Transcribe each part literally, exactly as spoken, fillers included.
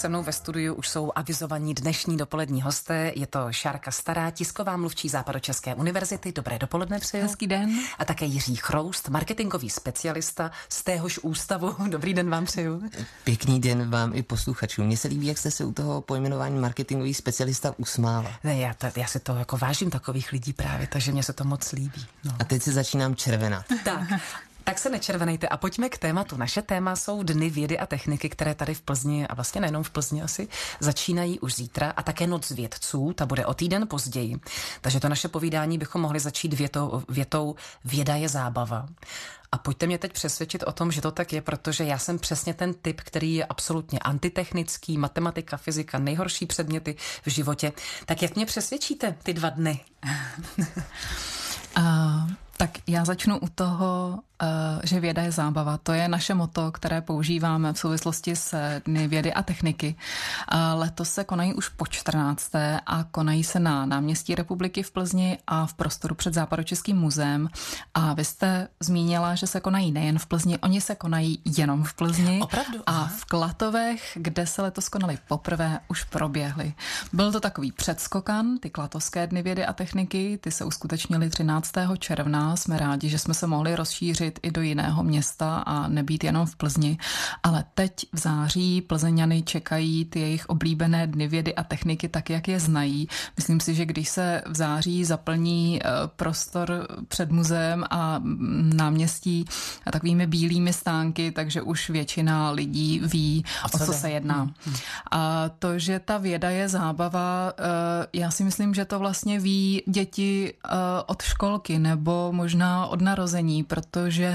se mnou ve studiu už jsou avizovaní dnešní dopolední hosté. Je to Šárka Stará, tisková mluvčí Západočeské univerzity. Dobré dopoledne přeju. Hezký den. A také Jiří Chroust, marketingový specialista z téhož ústavu. Dobrý den vám přeju. Pěkný den vám i posluchačům. Mně se líbí, jak jste se u toho pojmenování marketingový specialista usmála. Ne, já, to, já si to jako vážím takových lidí právě, takže mě se to moc líbí. No. A teď se začínám červenat. Tak. Tak se nečervenejte a pojďme k tématu. Naše téma jsou Dny vědy a techniky, které tady v Plzni, a vlastně nejenom v Plzni asi, začínají už zítra, a také Noc vědců, ta bude o týden později. Takže to naše povídání bychom mohli začít větou, větou věda je zábava. A pojďte mě teď přesvědčit o tom, že to tak je, protože já jsem přesně ten typ, který je absolutně antitechnický, matematika, fyzika, nejhorší předměty v životě. Tak jak mě přesvědčíte ty dva dny? uh... Tak já začnu u toho, že věda je zábava. To je naše motto, které používáme v souvislosti s Dny vědy a techniky. Letos se konají už po čtrnácté a konají se na náměstí Republiky v Plzni a v prostoru před Západočeským muzeem. A vy jste zmínila, že se konají nejen v Plzni, oni se konají jenom v Plzni. Opravdu? A v Klatovech, kde se letos konaly poprvé, už proběhly. Byl to takový předskokan, ty Klatovské Dny vědy a techniky, ty se uskutečnily třináctého června. Jsme rádi, že jsme se mohli rozšířit i do jiného města a nebýt jenom v Plzni. Ale teď v září Plzeňany čekají ty jejich oblíbené Dny vědy a techniky tak, jak je znají. Myslím si, že když se v září zaplní prostor před muzeem a náměstí takovými bílými stánky, takže už většina lidí ví, co o co se jedná. Hmm. A to, že ta věda je zábava, já si myslím, že to vlastně ví děti od školky nebo možná od narození, protože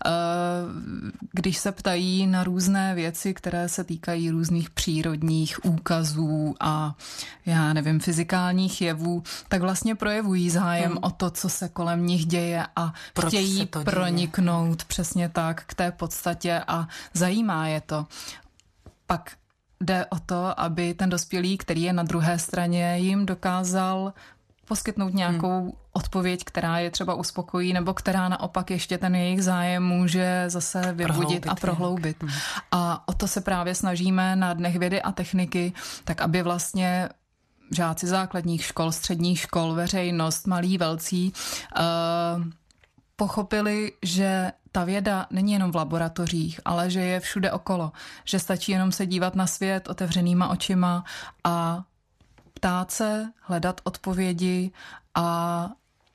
když se ptají na různé věci, které se týkají různých přírodních úkazů a já nevím, fyzikálních jevů, tak vlastně projevují zájem hmm. o to, co se kolem nich děje a Proč chtějí proniknout děje? Přesně tak k té podstatě a zajímá je to. Pak jde o to, aby ten dospělý, který je na druhé straně, jim dokázal poskytnout nějakou hmm. odpověď, která je třeba uspokojí, nebo která naopak ještě ten jejich zájem může zase vybudit prohloubit, a prohloubit. Hmm. A o to se právě snažíme na Dnech vědy a techniky, tak aby vlastně žáci základních škol, středních škol, veřejnost, malí, velcí, uh, pochopili, že ta věda není jenom v laboratořích, ale že je všude okolo. Že stačí jenom se dívat na svět otevřenýma očima a ptát se, hledat odpovědi a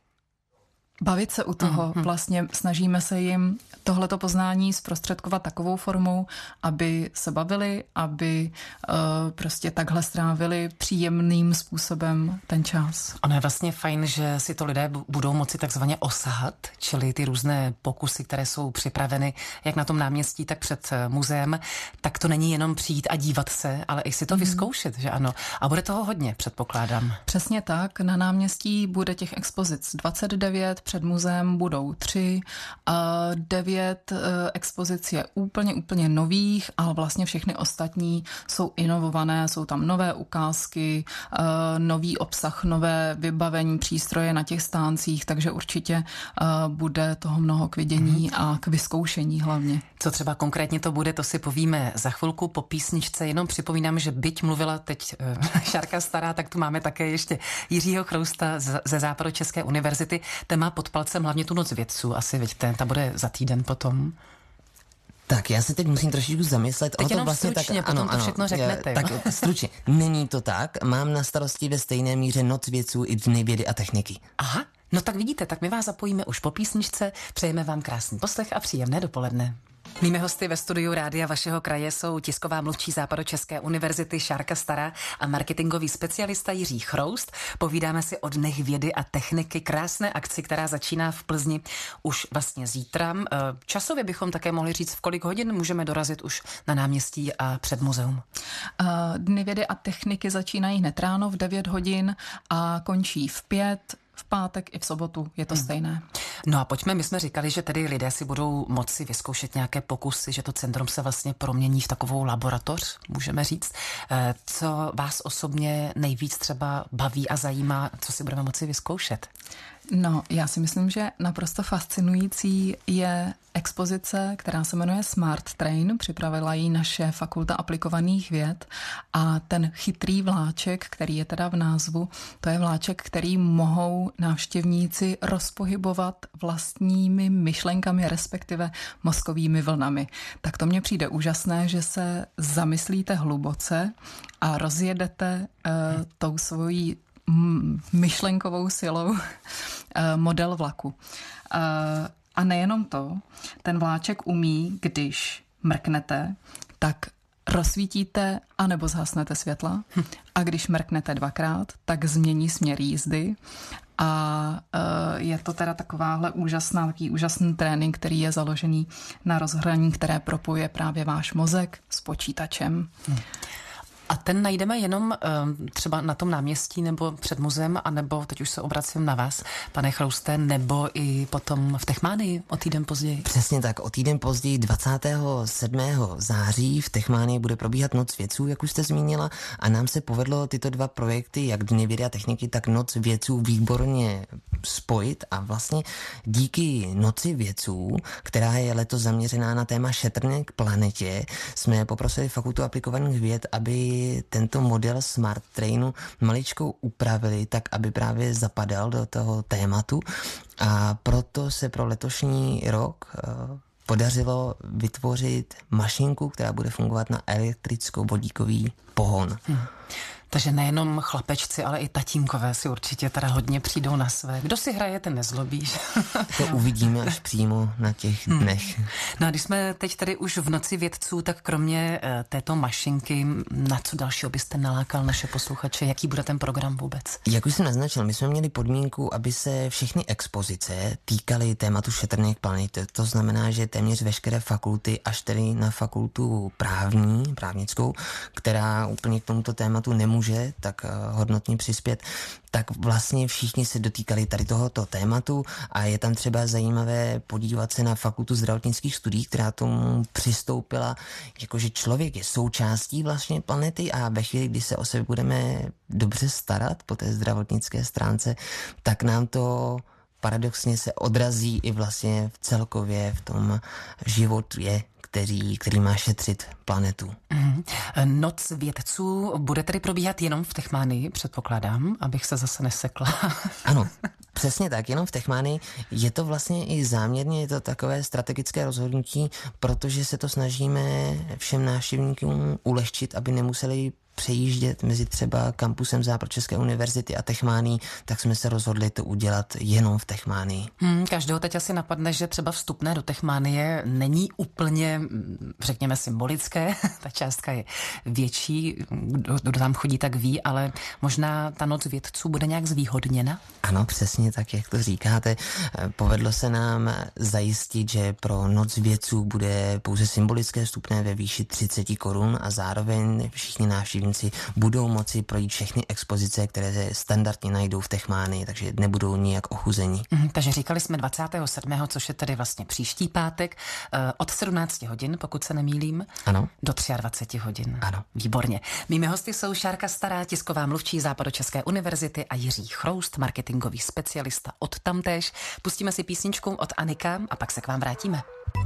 bavit se u toho. Mm-hmm. Vlastně snažíme se jim tohleto poznání zprostředkovat takovou formou, aby se bavili, aby uh, prostě takhle strávili příjemným způsobem ten čas. Ono je vlastně fajn, že si to lidé budou moci takzvaně osahat, čili ty různé pokusy, které jsou připraveny jak na tom náměstí, tak před muzeem, tak to není jenom přijít a dívat se, ale i si to mm-hmm. vyzkoušet, že ano. A bude toho hodně, předpokládám. Přesně tak. Na náměstí bude těch expozic dvacet devět, před muzeem budou tři, a devět expozic je úplně, úplně nových, ale vlastně všechny ostatní jsou inovované, jsou tam nové ukázky, nový obsah, nové vybavení, přístroje na těch stáncích, takže určitě bude toho mnoho k vidění a k vyzkoušení hlavně. Co třeba konkrétně to bude, to si povíme za chvilku po písničce, jenom připomínám, že byť mluvila teď Šárka Stará, tak tu máme také ještě Jiřího Chrousta ze Západočeské univerzity, ten má pod palcem hlavně tu Noc vědců, asi vidíte, ta bude za týden potom. Tak já se teď musím trošičku zamyslet. Teď jenom vlastně stručně, tak, potom ano, to všechno ano, řeknete. Je, tak stručně, není to tak, mám na starosti ve stejné míře Noc vědců i Dny vědy a techniky. Aha, no tak vidíte, tak my vás zapojíme už po písničce, přejeme vám krásný poslech a příjemné dopoledne. Mými hosty ve studiu Rádia vašeho kraje jsou tisková mluvčí Západočeské univerzity Šárka Stará a marketingový specialista Jiří Chroust. Povídáme si o Dnech vědy a techniky, krásné akci, která začíná v Plzni už vlastně zítra. Časově bychom také mohli říct, v kolik hodin můžeme dorazit už na náměstí a před muzeum. Dny vědy a techniky začínají hned ráno v devět hodin a končí v pět. V pátek i v sobotu je to hmm. stejné. No a pojďme, my jsme říkali, že tedy lidé si budou moci vyzkoušet nějaké pokusy, že to centrum se vlastně promění v takovou laboratoř, můžeme říct. Co vás osobně nejvíc třeba baví a zajímá, co si budeme moci vyzkoušet? No, já si myslím, že naprosto fascinující je expozice, která se jmenuje Smart Train. Připravila ji naše Fakulta aplikovaných věd a ten chytrý vláček, který je teda v názvu, to je vláček, který mohou návštěvníci rozpohybovat vlastními myšlenkami, respektive mozkovými vlnami. Tak to mně přijde úžasné, že se zamyslíte hluboce a rozjedete uh, tou svojí myšlenkovou silou model vlaku. A nejenom to, ten vláček umí, když mrknete, tak rozsvítíte anebo zhasnete světla a když mrknete dvakrát, tak změní směr jízdy a je to teda takováhle úžasná, takový úžasný trénink, který je založený na rozhraní, které propojuje právě váš mozek s počítačem. Hmm. A ten najdeme jenom třeba na tom náměstí nebo před muzeem, anebo teď už se obracím na vás, pane Chrouste, nebo i potom v Techmánii o týden později? Přesně tak, o týden později dvacátého sedmého září v Techmánii bude probíhat Noc vědců, jak už jste zmínila, a nám se povedlo tyto dva projekty, jak Dny vědy a techniky, tak Noc vědců výborně spojit a vlastně díky Noci vědců, která je letos zaměřená na téma šetrné k planetě, jsme poprosili Fakultu aplikovaných věd, aby tento model Smart Trainu maličkou upravili tak, aby právě zapadal do toho tématu, a proto se pro letošní rok podařilo vytvořit mašinku, která bude fungovat na elektricko-vodíkový pohon. Hmm. Takže nejenom chlapečci, ale i tatínkové si určitě teda hodně přijdou na své. Kdo si hraje, ten nezlobí. To uvidíme až přímo na těch dnech. Hmm. No a když jsme teď tady už v Noci vědců, tak kromě uh, této mašinky, na co dalšího byste nalákal naše posluchače? Jaký bude ten program vůbec? Jak už jsem naznačil, my jsme měli podmínku, aby se všechny expozice týkaly tématu šetrných planet. To znamená, že téměř veškeré fakulty, až tedy na fakultu právní, právnickou, která úplně k tomuto tématu nemůže může tak hodnotně přispět, tak vlastně všichni se dotýkali tady tohoto tématu a je tam třeba zajímavé podívat se na Fakultu zdravotnických studií, která tomu přistoupila, jakože člověk je součástí vlastně planety a ve chvíli, kdy se o sebe budeme dobře starat po té zdravotnické stránce, tak nám to paradoxně se odrazí i vlastně v celkově v tom životu je, který, který má šetřit planetu. Mm. Noc vědců bude tedy probíhat jenom v Techmánii, předpokládám, abych se zase nesekla. Ano, přesně tak, jenom v Techmánii. Je to vlastně i záměrně, je to takové strategické rozhodnutí, protože se to snažíme všem návštěvníkům ulehčit, aby nemuseli přejíždět mezi třeba kampusem Západočeské univerzity a Techmánii, tak jsme se rozhodli to udělat jenom v Techmánii. Hmm, každého teď asi napadne, že třeba vstupné do Techmánie není úplně, řekněme, symbolické. Ta částka je větší, kdo, kdo tam chodí, tak ví, ale možná ta Noc vědců bude nějak zvýhodněna? Ano, přesně tak, jak to říkáte. Povedlo se nám zajistit, že pro Noc vědců bude pouze symbolické vstupné ve výši třicet korun a zároveň všichni návštěvníci budou moci projít všechny expozice, které se standardně najdou v Techmánii, takže nebudou nijak ochuzení. Mm, takže říkali jsme dvacátého sedmého, což je tedy vlastně příští pátek, od sedmnácti hodin, pokud se nemýlím, ano. Do dvaceti třech hodin. Ano. Výborně. Mými hosty jsou Šárka Stará, tisková mluvčí Západočeské univerzity, a Jiří Chroust, marketingový specialista od tamtéž. Pustíme si písničku od Anika a pak se k vám vrátíme.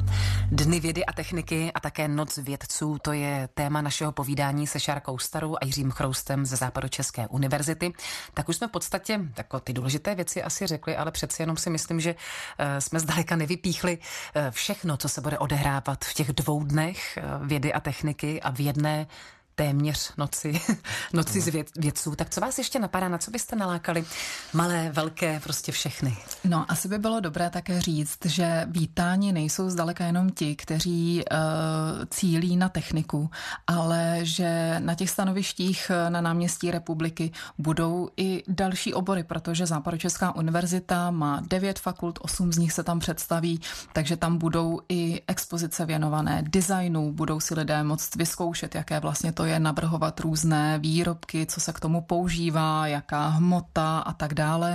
Dny vědy a techniky a také Noc vědců, to je téma našeho povídání se Šárkou Starou a Jiřím Chroustem ze Západočeské univerzity. Tak už jsme v podstatě tako, ty důležité věci asi řekli, ale přeci jenom si myslím, že uh, jsme zdaleka nevypíchli uh, všechno, co se bude odehrávat v těch dvou dnech uh, vědy a techniky a v jedné téměř noci, noci z věd, vědců. Tak co vás ještě napadá, na co byste nalákali? Malé, velké, prostě všechny. No, asi by bylo dobré také říct, že vítáni nejsou zdaleka jenom ti, kteří uh, cílí na techniku, ale že na těch stanovištích na náměstí Republiky budou i další obory, protože Západočeská univerzita má devět fakult, osm z nich se tam představí, takže tam budou i expozice věnované designu, budou si lidé moct vyzkoušet, jaké vlastně to je navrhovat různé výrobky, co se k tomu používá, jaká hmota a tak dále.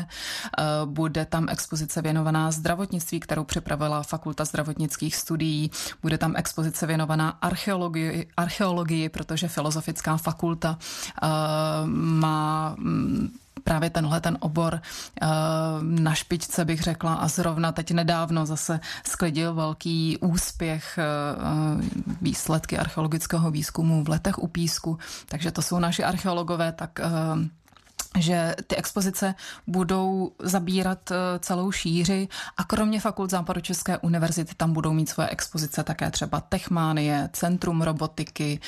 Bude tam expozice věnovaná zdravotnictví, kterou připravila Fakulta zdravotnických studií. Bude tam expozice věnovaná archeologii, archeologii, protože Filozofická fakulta má právě tenhle ten obor na špičce, bych řekla, a zrovna teď nedávno zase sklidil velký úspěch výsledky archeologického výzkumu v Letech u Písku, takže to jsou naši archeologové, tak že ty expozice budou zabírat celou šíři a kromě fakult Západočeské univerzity tam budou mít svoje expozice také třeba Techmánie, Centrum robotiky,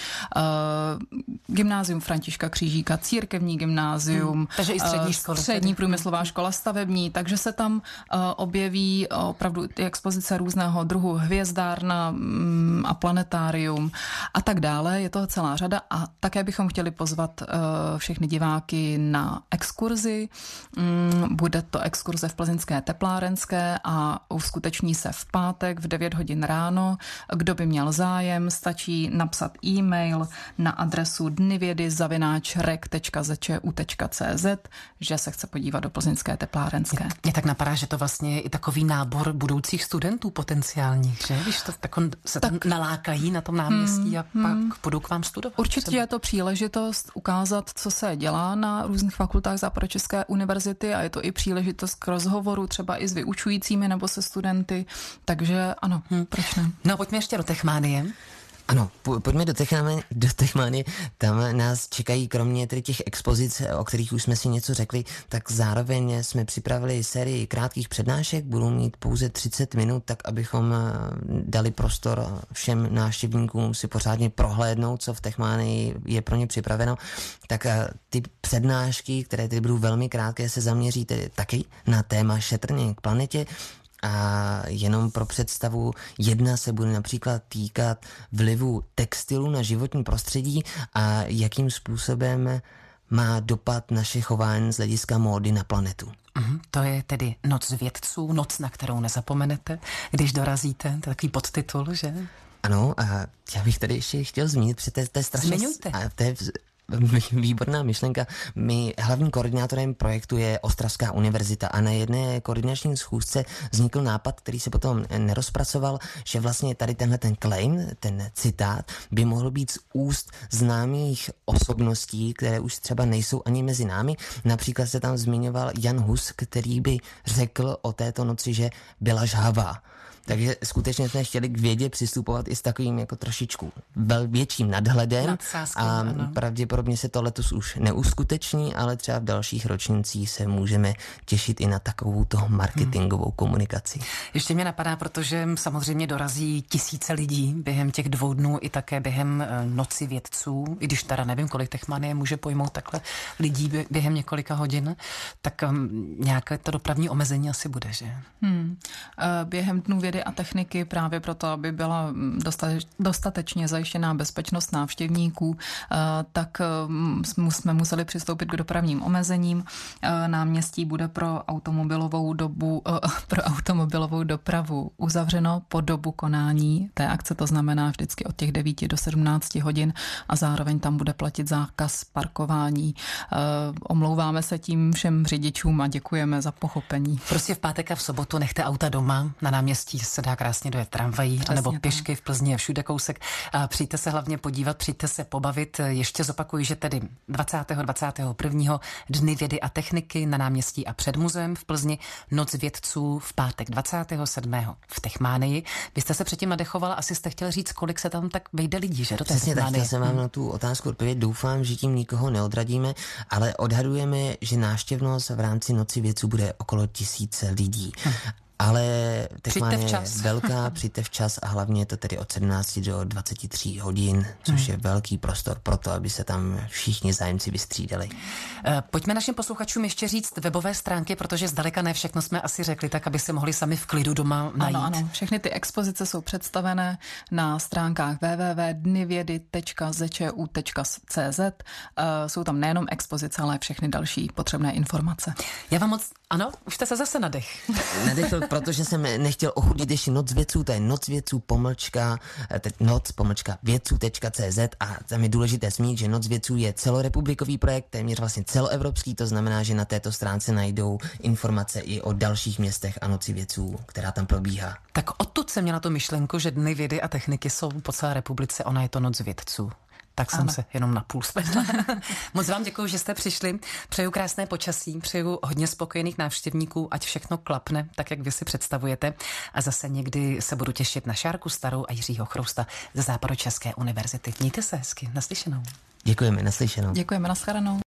Gymnázium Františka Křížíka, Církevní gymnázium, hmm, takže i střední škola, Střední průmyslová škola stavební, takže se tam objeví opravdu ty expozice různého druhu, hvězdárna a planetárium a tak dále. Je toho celá řada a také bychom chtěli pozvat všechny diváky na exkurzi. Bude to exkurze v plzeňské teplárenské a uskuteční se v pátek v devět hodin ráno. Kdo by měl zájem, stačí napsat e-mail na adresu dnyvědy zavináč rek tečka z č u tečka c z, že se chce podívat do plzeňské teplárenské. Mně tak napadá, že to vlastně je i takový nábor budoucích studentů potenciálních, že? Když to tak on se tak tam nalákají na tom náměstí a hmm, pak hmm. budou k vám studovat. Určitě třeba. Je to příležitost ukázat, co se dělá na různých fakultách Západočeské univerzity a je to i příležitost k rozhovoru třeba i s vyučujícími nebo se studenty, takže ano, hmm. proč ne? No pojďme ještě do Techmánie. Ano, pojďme do Techmánie, do Techmánie, tam nás čekají kromě tedy těch expozic, o kterých už jsme si něco řekli, tak zároveň jsme připravili sérii krátkých přednášek, budou mít pouze třicet minut, tak abychom dali prostor všem návštěvníkům si pořádně prohlédnout, co v Techmánii je pro ně připraveno. Tak ty přednášky, které tedy budou velmi krátké, se zaměří tedy taky na téma šetrně k planetě. A jenom pro představu, jedna se bude například týkat vlivu textilu na životní prostředí a jakým způsobem má dopad naše chování z hlediska módy na planetu. Mm, to je tedy Noc vědců, noc, na kterou nezapomenete, když dorazíte, to je takový podtitul, že? Ano, a já bych tady ještě chtěl zmínit, protože to je, to je strašně... Zmiňujte. A to je výborná myšlenka. My hlavním koordinátorem projektu je Ostravská univerzita a na jedné koordinační schůzce vznikl nápad, který se potom nerozpracoval, že vlastně tady tenhle ten claim, ten citát, by mohl být z úst známých osobností, které už třeba nejsou ani mezi námi. Například se tam zmiňoval Jan Hus, který by řekl o této noci, že byla žhavá. Takže skutečně jsme chtěli k vědě přistupovat i s takovým jako trošičku větším nadhledem. Nadsázkou, a ano. Pravděpodobně se to letos už neuskuteční, ale třeba v dalších ročnících se můžeme těšit i na takovou toho marketingovou hmm. komunikaci. Ještě mě napadá, protože samozřejmě dorazí tisíce lidí během těch dvou dnů i také během Noci vědců, i když teda nevím, kolik Techmánie může pojmout takhle lidí během několika hodin, tak nějaké to dopravní omezení asi bude, že? Hmm. Během dnů vědy a techniky právě proto, aby byla dostatečně zajištěná bezpečnost návštěvníků, tak jsme museli přistoupit k dopravním omezením. Náměstí bude pro automobilovou dobu, pro automobilovou dopravu uzavřeno po dobu konání té akce, to znamená vždycky od těch devíti do sedmnácti hodin a zároveň tam bude platit zákaz parkování. Omlouváme se tím všem řidičům a děkujeme za pochopení. Prostě v pátek a v sobotu nechte auta doma, na náměstí se dá krásně dojet tramvají, anebo pěšky, v Plzni a všude kousek. A přijďte se hlavně podívat, přijďte se pobavit. Ještě zopakuju, že tedy dvacátého dvacátého prvního Dny vědy a techniky na náměstí a před muzeem v Plzni, Noc vědců v pátek dvacátého sedmého v Techmánii. Vy jste se předtím nadechovala, asi jste chtěl říct, kolik se tam tak vejde lidí, že do té Přesně tak, Techmánie. chtěl jsem vám na tu otázku odpovědět. Doufám, že tím nikoho neodradíme, ale odhadujeme, že návštěvnost v rámci Noci vědců bude okolo tisíce lidí. Hm. Ale Techmánie je velká, přijďte včas a hlavně je to tedy od sedmnácti do dvaceti tří hodin, což hmm. je velký prostor pro to, aby se tam všichni zájemci vystřídali. Pojďme našim posluchačům ještě říct webové stránky, protože zdaleka ne všechno jsme asi řekli, tak aby se mohli sami v klidu doma najít. Ano, ano. Všechny ty expozice jsou představené na stránkách w w w tečka dnyvědy tečka z č u tečka c z. Jsou tam nejenom expozice, ale všechny další potřebné informace. Já vám moc... Ano, už jste se zase nadech. Nadechl, protože jsem nechtěl ochudit ještě Noc vědců, to je noc vědců pomlčka, noc pomlčka vědců tečka c z a tam je důležité zmínit, že Noc vědců je celorepublikový projekt, téměř vlastně celoevropský, to znamená, že na této stránce najdou informace i o dalších městech a Noci vědců, která tam probíhá. Tak odtud jsem měla tu myšlenku, že Dny vědy a techniky jsou po celé republice, ona je to Noc vědců. Tak jsem ano. se jenom na půl spletla. Moc vám děkuji, že jste přišli. Přeju krásné počasí, přeju hodně spokojených návštěvníků, ať všechno klapne, tak jak vy si představujete. A zase někdy se budu těšit na Šárku Starou a Jiřího Chrousta ze Západočeské univerzity. Mějte se hezky, naslyšenou. Děkujeme, naslyšenou. Děkujeme, nashledanou.